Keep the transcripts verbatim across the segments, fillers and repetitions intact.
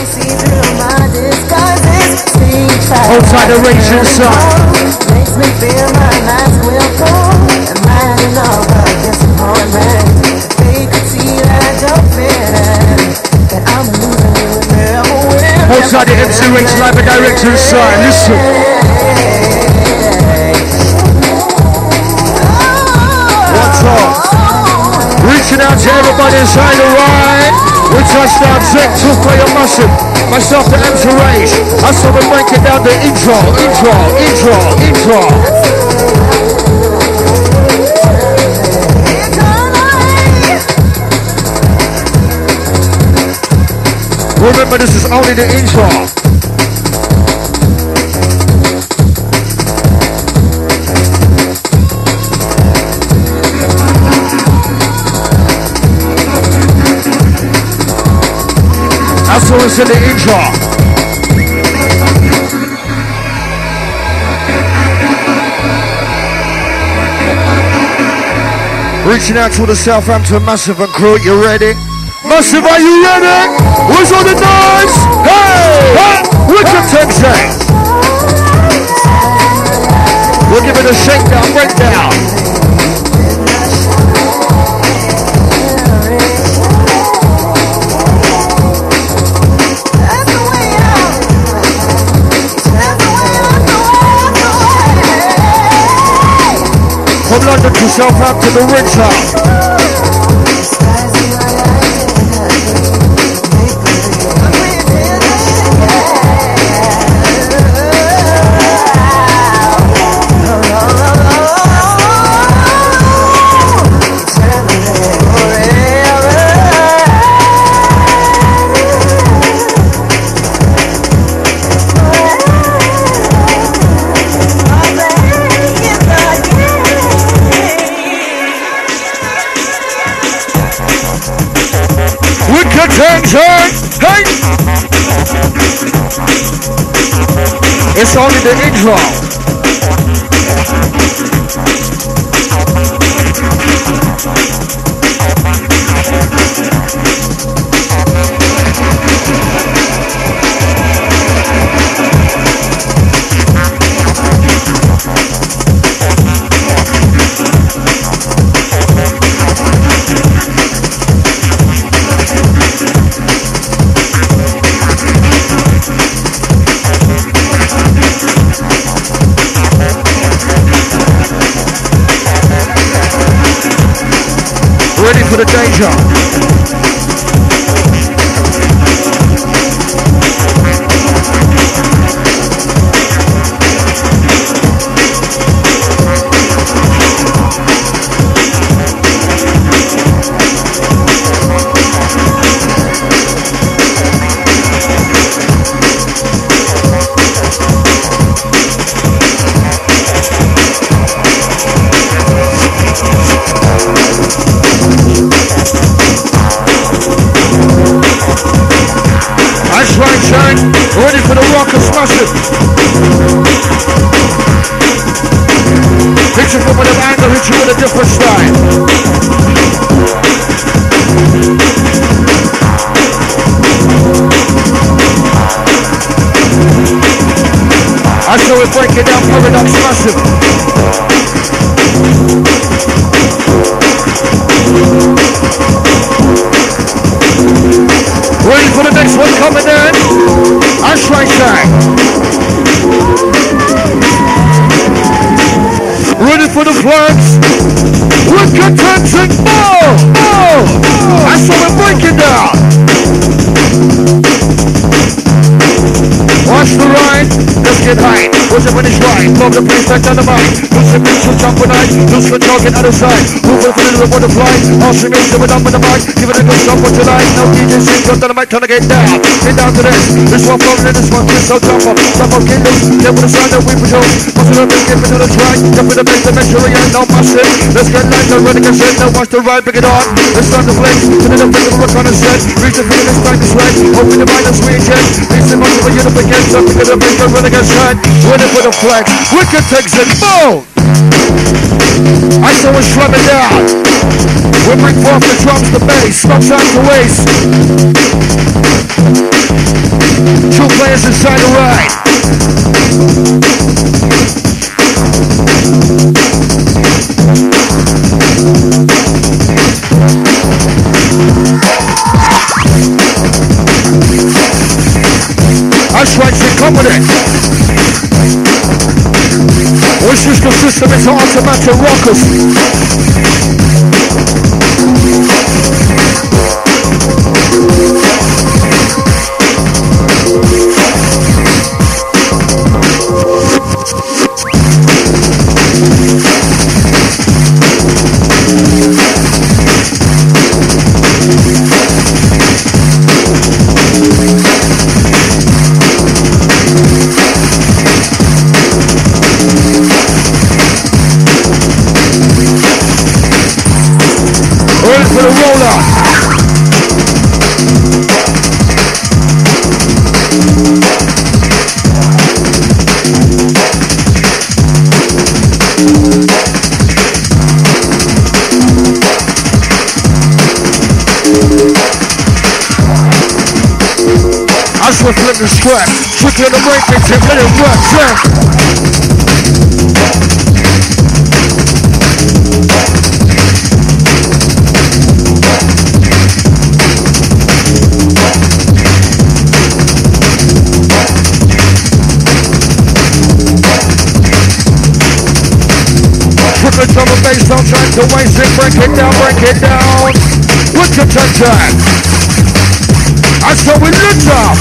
Hold tight the reach inside. Makes me feel my nights will fall. Imagine all the disappointment. They could see that I don't fit. That I'm losing you and never win. Hold tight the M C Reach live and direct inside. Listen. What's up? Reaching out to everybody inside the ride. We touched down Zek, two for your massive. Myself the M C Rage. I saw them breaking down the intro, intro, intro, intro. Remember, this is only the intro. That's all it's in the intro. Reaching out to the Southampton Massive and crew, you ready? Massive, are you ready? Who's on the knives? Hey! Hey! Wicked Texas! We'll give it a shakedown, breakdown. From London to Southampton, the Ritz House. Hey! It's only the intro. Ready for the danger. Ready for the rock and smash it. Hit you from an angle, hit you with a different style. I saw it break it down, paradox massive. Ready for the next one coming in? Ash right side. Ready for the flags? Wicked Texas, more! More! I saw it breaking down. Watch the ride, let's get high. What's the finish line? Love the place like dynamite. Lose the bitch, so jump on night. Lose the target out of sight. Move with a little butterfly. Awesome is the up on the mic. Give it a good jump on tonight. Now D J shake on dynamite, turn to get down. Get down to this. This one from this one, this so jump up. Jump up, get loose. Get with the sound that we produce. What's the rhythm, get into the track. Jump in the bass, the measure, yeah, no massive. Let's get light, no running and shit. Now watch the ride, bring it on. Let's start the flex. To the big of what kind of set. Reach the finish, time to sweat. Open the mind and sweet jet. Reach the money, but you're up against something. The big of running and shine. Ready for the flex. Wicked Texas, boom! I saw it slumming down. We bring forth the drums, the bass, no time to waste. players inside the ride. That's right, so come with it. What's this system? It's automatic rockers. Ready for the roller. I just want to flip the strap. Quickly on the break, they take let it work, sir. Triple double bass, don't try to waste it. Break it down, break it down. What's your touch time? I saw we lift up.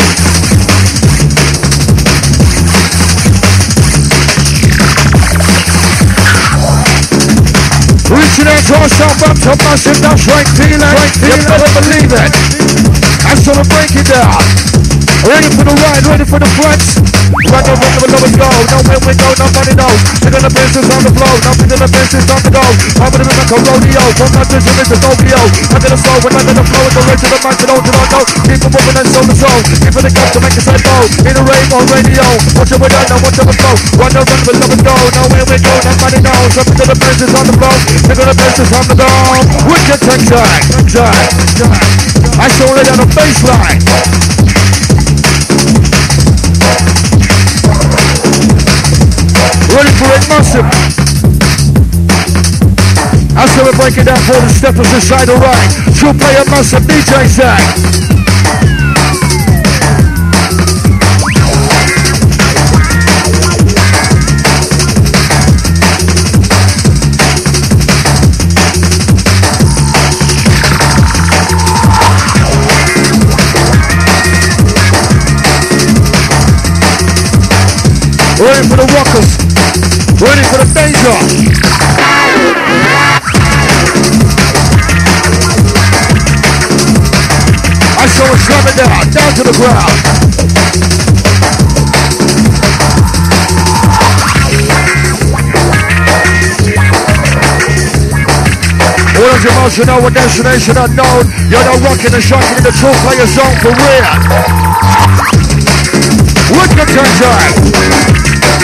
Reaching out to ourselves up to massive, that's right feeling. Right feeling. You better believe it. I saw we break it down. Ready for the ride, ready for the flex. Right over the lowest go. No win, we go, nobody knows. Stick on the business on the flow. Nothing in the business on the go. I'm gonna be like a rodeo. From nothing to Mister Tokyo. Under the flow, when under the flow, it's the rage of the mind to know to not know. Keep it moving and soul to soul. Keep it the cup to make it say go. In a rainbow radio. Watch it with us, now watch it with flow. Run the run, we love it go. No win, we go, nobody knows. Something to the business on the flow. Stick on the business on the go. Wicked tech time. Time. I saw it on the baseline. Ready for it, massive. I saw it breaking down for the steppers inside the right. True player, massive D J Zach. Ready for the rockers. Ready for the danger. I saw it slam it down, down to the ground. What is your motion over destination unknown? You're not rocking and shocking in the true player zone for real. Look at your time.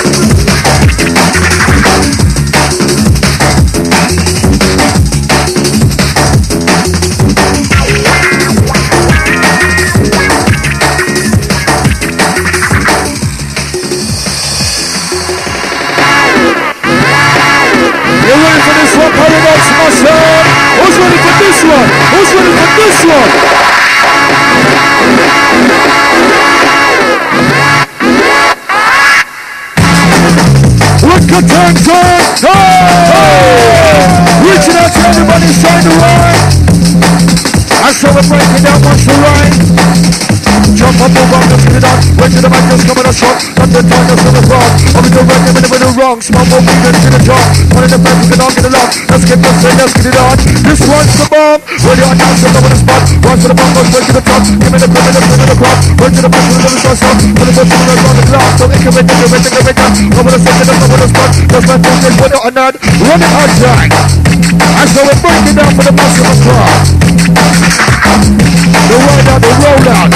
You ready for this one, Paradox, my son? Who's ready for this one? Who's ready for this one? Look at tanks on! Oh! Reaching out to everybody inside the ride. I saw it breaking down once the ride. Jump up, move on, let's get it on. Wait till the mic just coming on shot. Not the time, that's on the front. I'll be the right, I'm in the middle wrong. Small more movement to the top. One in the back, we can all get along. Let's get this thing, let's get it on. This one's the bomb. Ready on now, so over the spot. One to the bomb, goes right to the top. Give me the pin, the pin, the crop. Right to the back, to the middle, start stop. Put it up to the right on the clock. So it can make it, make it, make it. Over the second, over the spot. That's my focus, whether or not. Run it outside. I saw it breaking down for the maximum crowd. The ride out, the roll out.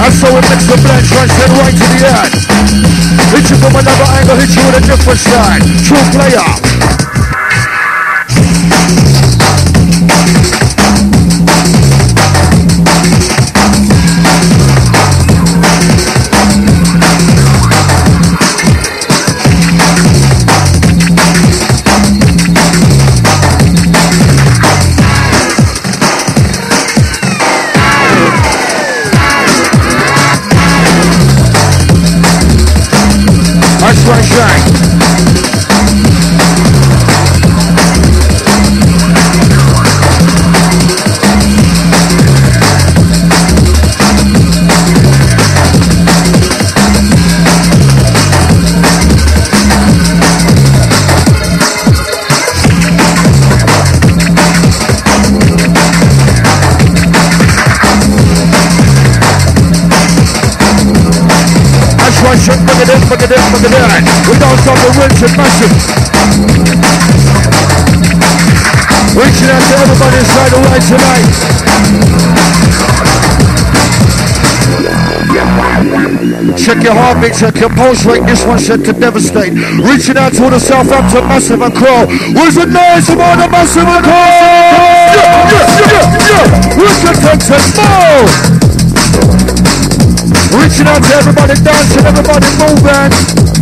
And so it makes the blend transcend right to the end. Hit you from another angle, hit you with a different side. True player. That's right, shine. Look at this, look at this, look at that. We don't stop the rinse and massive. Reaching out to everybody inside the right tonight. Check your heartbeat, check your pulse rate. This one's set to devastate. Reaching out to the Southampton Massive and Crow. Where's the noise about the Massive and Crow? Yeah, yeah, yeah, yeah. Richard Texas, no! Reaching out to everybody dancing, everybody moving.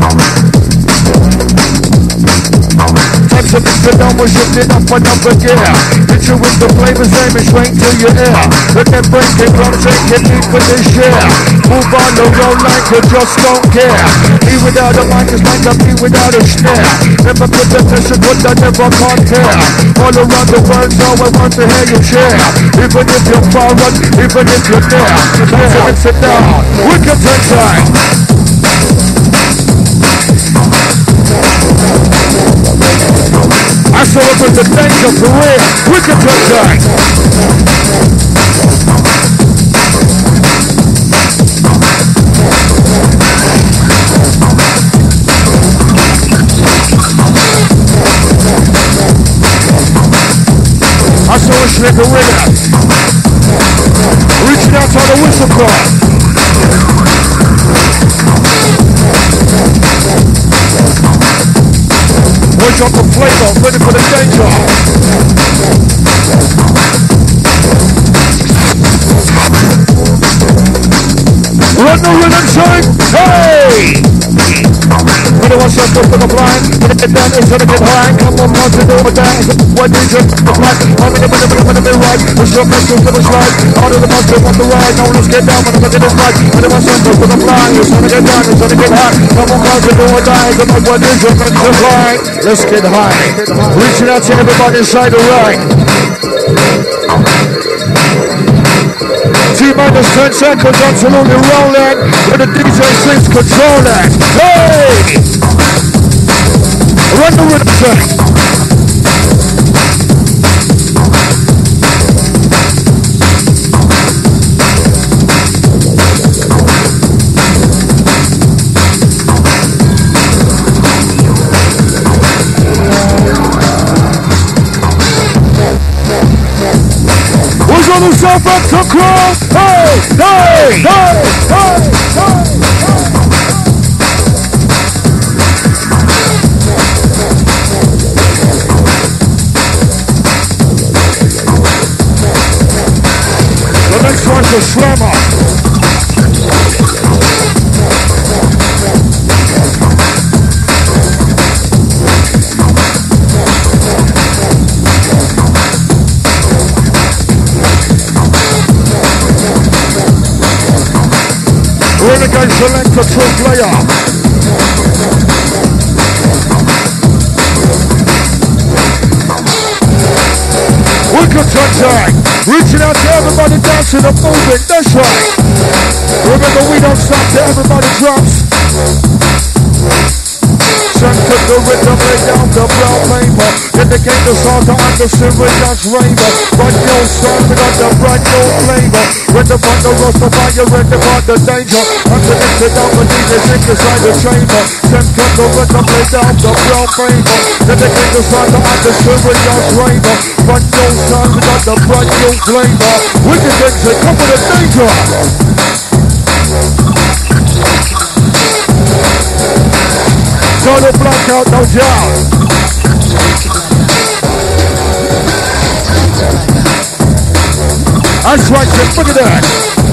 Time to mix it down, we're shifting up another gear. Hit you with the flavors, aiming straight to your ear. Let them break it, come take it, need for this year. Move on the road like you just don't care. Me without a mic is like a me without a snare. Never put the pressure, but I never compare. All around the world, so I want to hear you cheer. Even if you're far out, even if you're there. Time to mix it down, wicked time. I saw it with the danger for real. Wicked time. I saw a slicker winner. Reaching out on the whistle call. Watch out for flavor, ready for the danger. Run the rhythm, shine, hey! When it was up for the blind, when it get down, it's gonna get high. Come on, want to do with that? What did you the black? I'm in the middle, middle, middle, middle, right. Push your best to the slide. Out of the monster, on the ride. Now let's get down, when I look at this right. When it was up for the blind, it's gonna get down, it's gonna get high. Come on, want to do with that? Come on, what did you the blind? Let's get high. Reaching out to everybody inside the right. T-minus ten seconds, absolutely rolling. When the D J sings, control it. Hey! Run the rhythm check. Who's on the Southampton Crow? Hey! Hey! Hey! Hey! Hey! The next one's a slammer. Renegade selector, true player. Wicked touchdown. Reaching out to everybody dancing and moving, that's right. Remember, we don't stop till everybody drops. Send to the rhythm, lay down the brown paper. Indicate the song to understand that's rainbow. Brand new song, we got the brand new flavor. When the bundle roast the fire, when the got the danger. Underneath it down, the D J think inside the chamber. Send to the rhythm, lay down the brown paper. Indicate the song to understand that's rainbow. Brand new song, we got the brand new flavor. Wicked things, they come with the danger. Total blackout, no doubt. That's right, Chip. Look at that.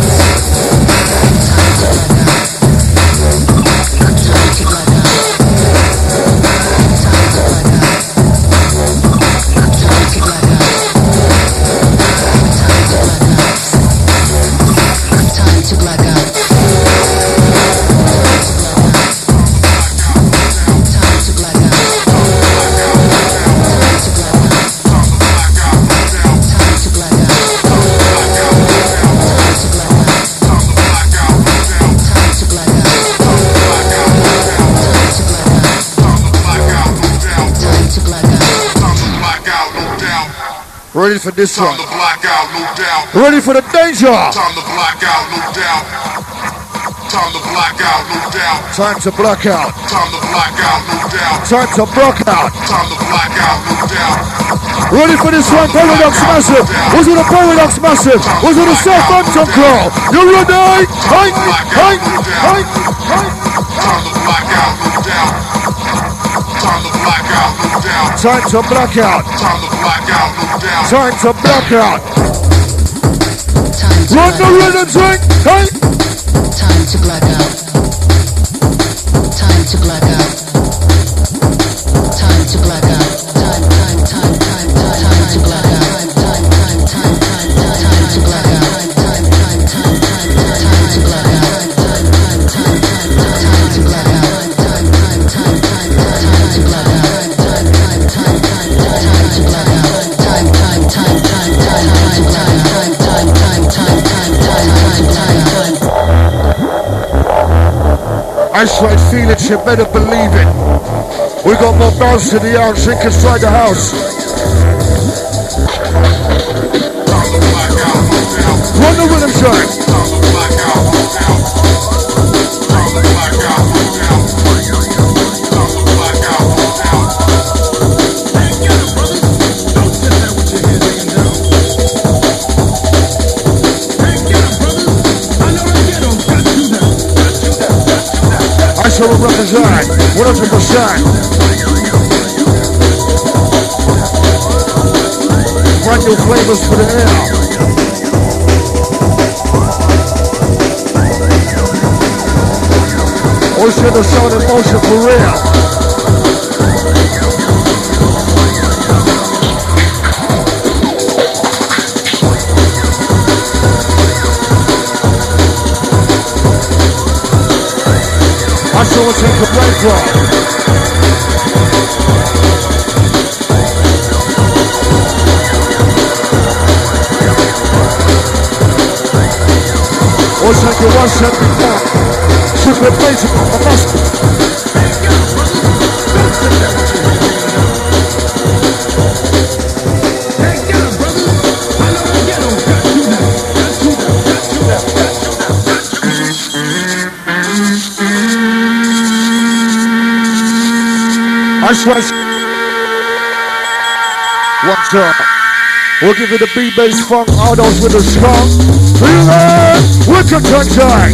Ready for this one. Time to black out, no doubt. Ready for the danger. Time to black out, no doubt. Time to black out, no doubt. Time to black out. Time to black out, no doubt. Time to block out. Time to black out, no doubt. Ready for this one, Paradox Massive. Who's with a Paradox Massive? Who's with a Southampton Crow? You ready? Hey, hey, hey, hey. Time to black out, no doubt. Time to black out, no doubt. Time to black out. Time to black out, no doubt. Time to black out. Run the rhythm drink. Hey. Time to black out. Time to black out. Time to black out. Time, time, time, time, time, time to black out. Time, time, time, time, time, time to black out. Time, time, time, time, time, time to black out. Time, time, time, time, time, time to black out. Time, time, time, time, time, time to black out. Time, time, time, time, time, time to black out. Time, time, time, time, time, time, time, time, time, time, time, time, time, time, time. I straight feel it, you better believe it. We got more bounce to the house, drink inside the house. Run the rhythm track. I shall represent one hundred percent. Brand new flavors for the air. Also the sound and motion for real. I saw it take a break from. What's like your one set before? Super basic, a must. I swear. What's up? We'll give you the B-bass funk, all those with the skunk. Feel that? Wicked touching.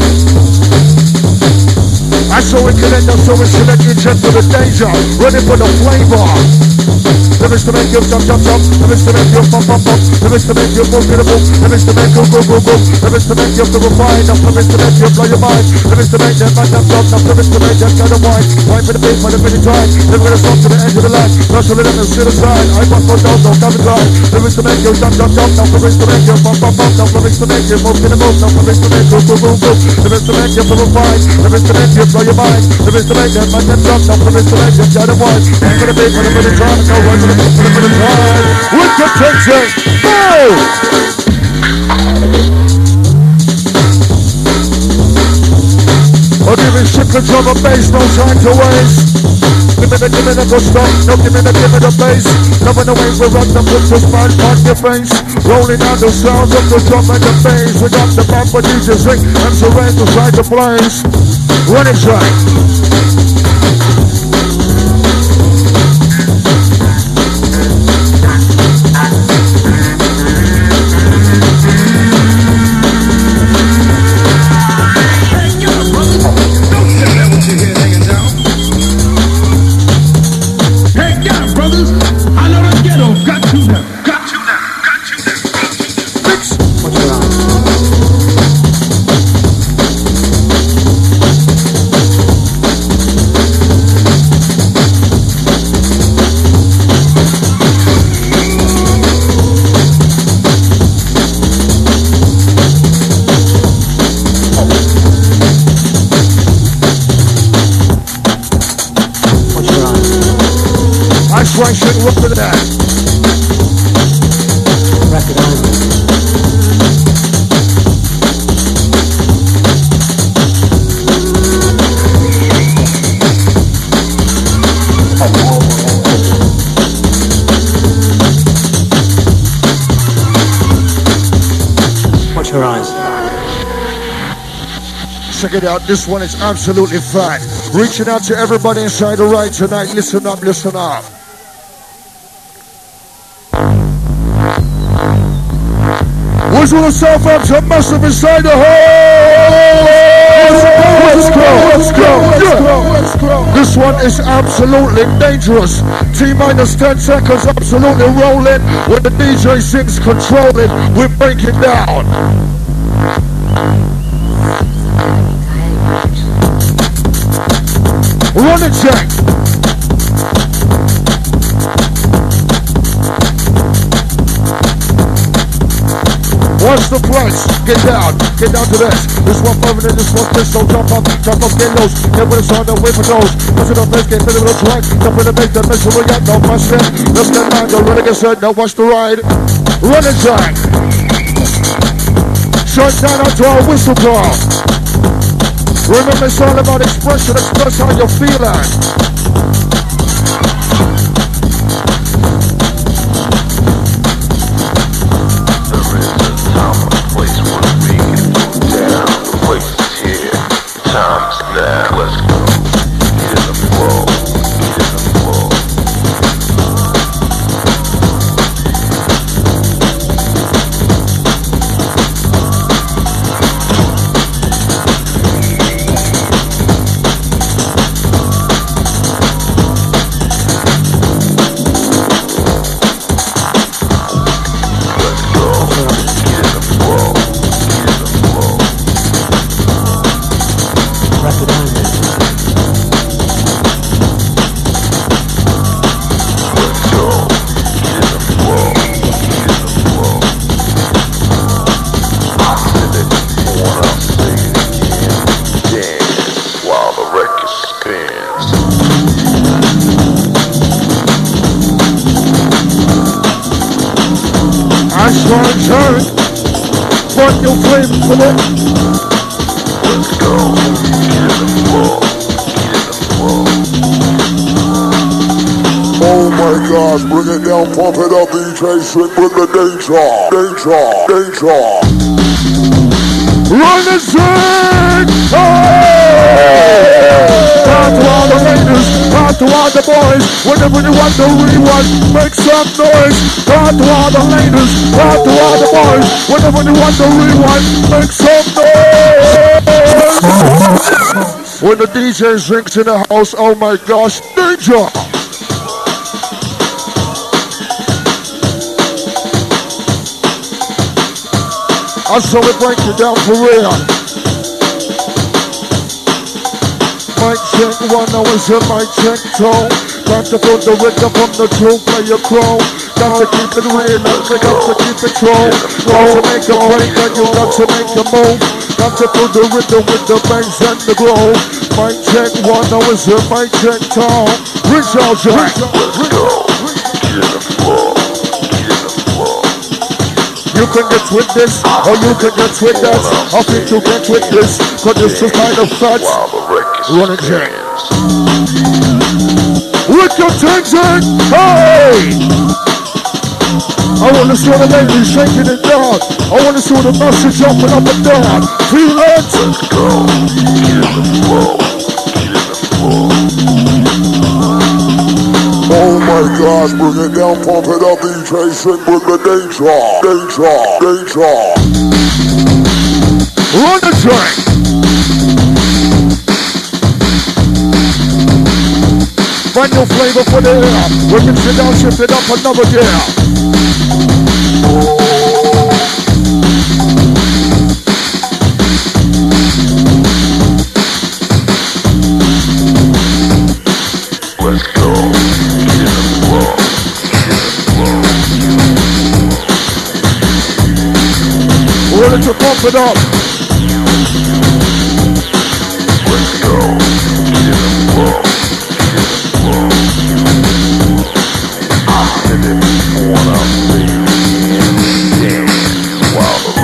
I saw we can end up so we select you just for the danger. Ready for the flavor. The Mister Man give jump, jump, jump. The Mister Man give bump, bump, bump. The Mister Man give move to the move. The Mister Man go, go, go, go. The Mister Man give the refine. The Mister Man give blow your mind. The Mister Man that man that drop. The Mister Man just got a wine. Wine for the beat, for the minute time. Then we're gonna stop to the edge of the line. Rush a little and sit aside. I want more down, don't come and drive. The Mister Man give jump, jump, jump. Now the Mister Man give bump, bump, bump. Now the Mister Man give move to the move. Now the Mister Man go, go, go, go. The Mister Man give the refine. The Mister Man give blow your mind. The Mister Man that man that drop. Now the Mister Man just got a wine. Wine for the beat, for the minute time. Go right to the beat, for the minute time. With the tension, go! I'll give it shit control of bass, no time to waste. Give me the, give me the good stuff, no give me the, give me the bass. Never the way we rock the put the smile on your face. Rolling out the sounds of the drum and the bass. We got the bump for D J swing and surrender inside the place. Run it right. Check it out. This one is absolutely fat. Reaching out to everybody inside the ride tonight. Listen up, listen up. Who's with the Southampton massive inside the hole? Let's go, let's go, let's go, let's go. This one is absolutely dangerous. T minus ten seconds, absolutely rolling. When the D J sings controlling, we break it down. Run it, check. What's the price? Get down, get down to this. This one permanent, this one pistol. Jump up, jump up, get loose. Get with us on the way for those. Push it up, let's get middle of the track. Jump in the make that mess we got. No punch it. Let's get down, go ready, get set. Now watch the ride. Run it, Jack. Shut down onto our whistle call. Remember, it's all about expression. Express how you're feeling. Pump it up, D J Slick with the danger, danger, danger. Run the zig! Hey! Out to all the ladies, out to all the boys. Whenever you want the rewind, make some noise. Out to all the ladies, out to all the boys. Whenever you want the rewind, make some noise. When the D J drinks in the house, oh my gosh, danger! I saw it break you down for real. Mic check one, I was in mic check tone. Got to put the rhythm from the true player crow. Got to keep it real, and we got to keep it true. Got to make a break and you got to make a move. Got to put the rhythm with the bass and the groove. Mic check one, I was in mic check tone. Rich out, Jack. Let's go. Get the floor. You can get with this, or you can get with that. I think you get with this, cause this is kind of fat. Run it, Jack. With your tension, hey! I wanna see the ladies shaking it down. I wanna see the masses jumping up and down. Feel it? Let's go. Get the floor. Get the floor. Oh my gosh, bring it down, pump it up, D J Slick with the danger, danger, danger. Run the track. Find your flavor for the air. We can sit down, shift it up another gear. Let's go. Ready to pump it up. Let's go. Get the floor. Get the floor. I said it when I say dance while the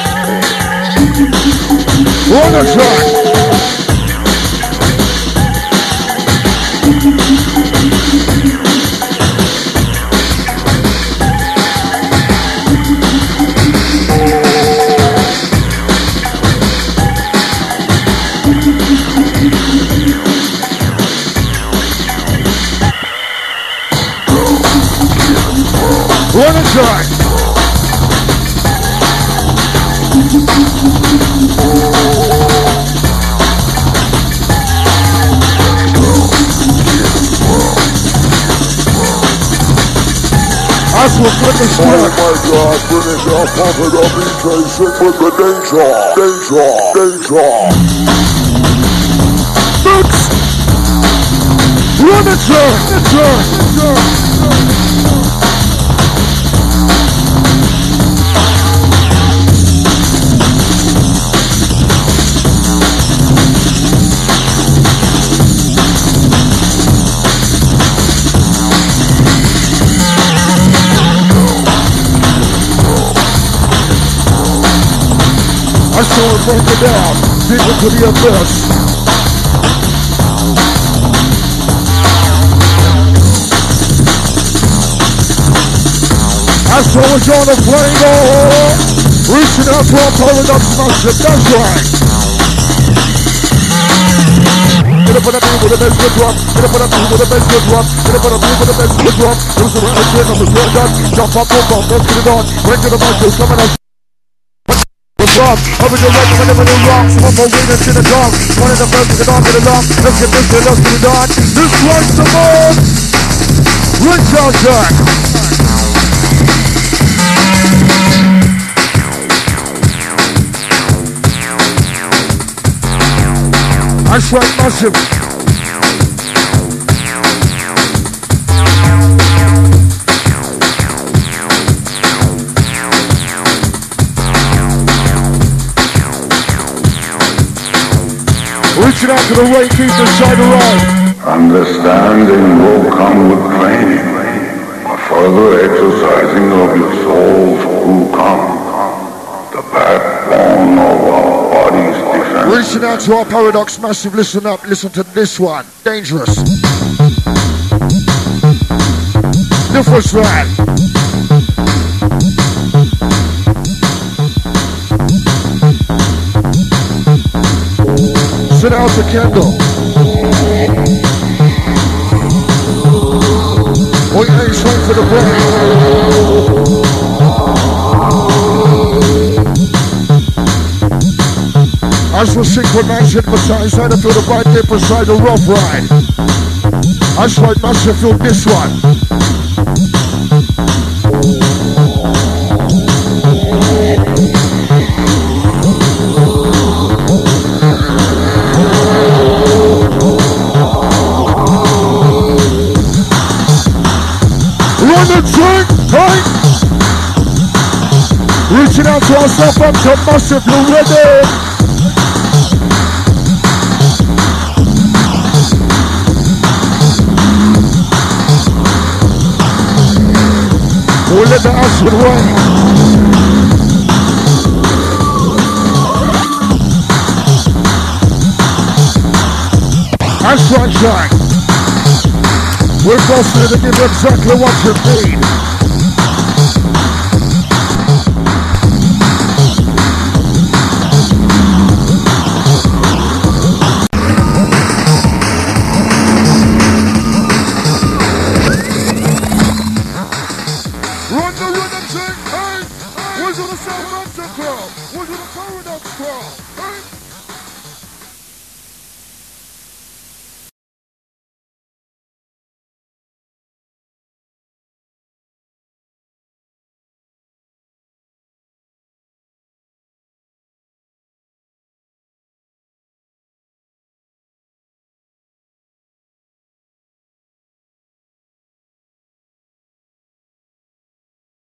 rest dance. Run the track. Run and try. That's what flipping Oh squad. my God, bring it down, pump it up, D J, sing with the danger, danger, danger. Six. Run and try. And try. And try. I saw it break it down, dig into the abyss. I saw it on the flame, oh, reaching out to our paradox master, that's right. Get up on that beat with the best good drop, get up on that beat with the best good drop, get up on that beat with the best good drop. There's a round of shit, I'm a good gun, jump up, jump up, let's get it on, break to the master, coming out. Up, over the right, over the middle rock, some more winners in the dark. One of the first to get on to the lock. Let's get this shit, let's get it on. This one's the more Rich out Jack. That's right, massive. Reaching out to the right, keep the side around. Understanding will come with training, a further exercising of your soul's true come, the backbone of our body's defense. Reaching out to our paradox massive, listen up, listen to this one, dangerous. The first round. Sit out the candle. Oh yeah, he's waiting for the break. As we synchronize hypnotize, head up to the right dip beside the rough ride. As right master feel this one. Run and drink, hey! Reaching out to ourselves up to massive, you ready? We'll let the acid rain. That's right, Jack. We're closer to give you exactly what you need.